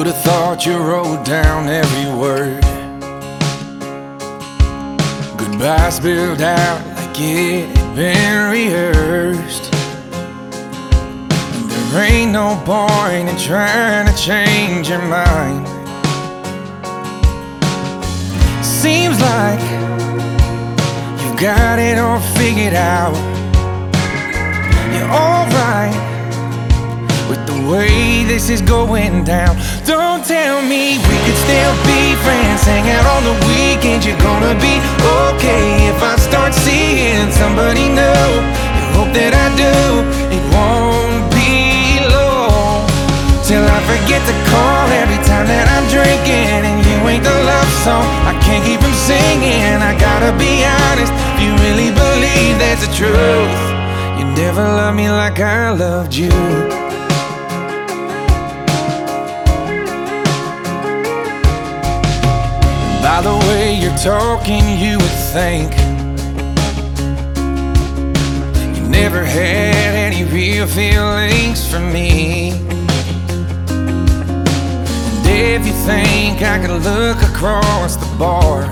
Who'd have thought you wrote down every word? Goodbye spilled out like it had been rehearsed. There ain't no point in trying to change your mind. Seems like you've got it all figured out. You're alright with the way this is going down. Don't tell me we could still be friends, hang out on the weekends. You're gonna be okay if I start seeing somebody new. You hope that I do. It won't be long till I forget to call every time that I'm drinking, and you ain't the love song I can't keep from singing. I gotta be honest, if you really believe that's the truth, you never loved me like I loved you. By the way you're talking, you would think you never had any real feelings for me. And if you think I could look across the bar,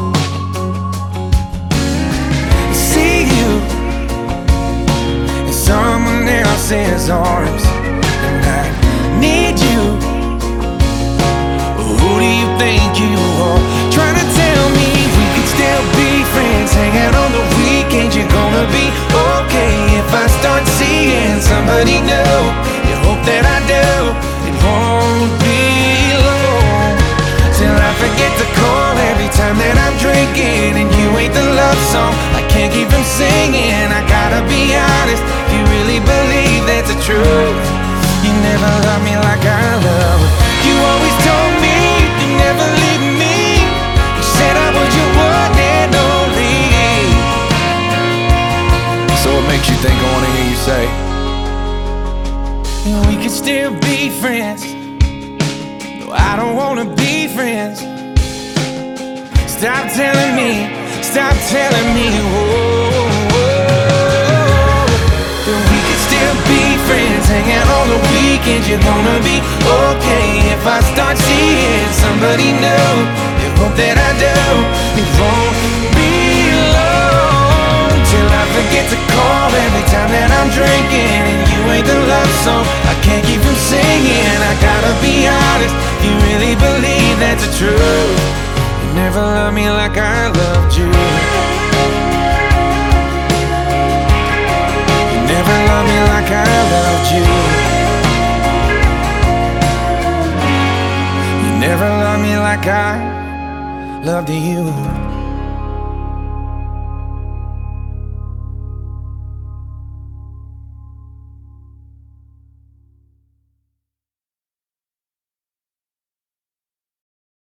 see you in someone else's arms, and I need you. Who do you think you are? Trying to tell me we could still be friends, hang out on the weekends. You're gonna be okay if I start seeing somebody new. You hope that I do. It won't be long till I forget to call every time that I'm drinking, and you ain't the love song I can't keep from singing. I gotta be honest, if you really believe that's the truth, you never loved me like I love. You always told me you never leave me. You said I was your one and only. So what makes you think I wanna hear you say we could still be friends? No, I don't wanna be friends. Stop telling me, whoa, that we could still be friends, hang out on the weekends. You're gonna be okay if I start seeing somebody new. You hope that I do. It won't be long till I forget to call every time that I'm drinking, and you ain't the love song I can't keep from singing. I gotta be honest, you really believe that's the truth. You never loved me like I loved you. You never loved me like I loved you. You never loved me like I loved you.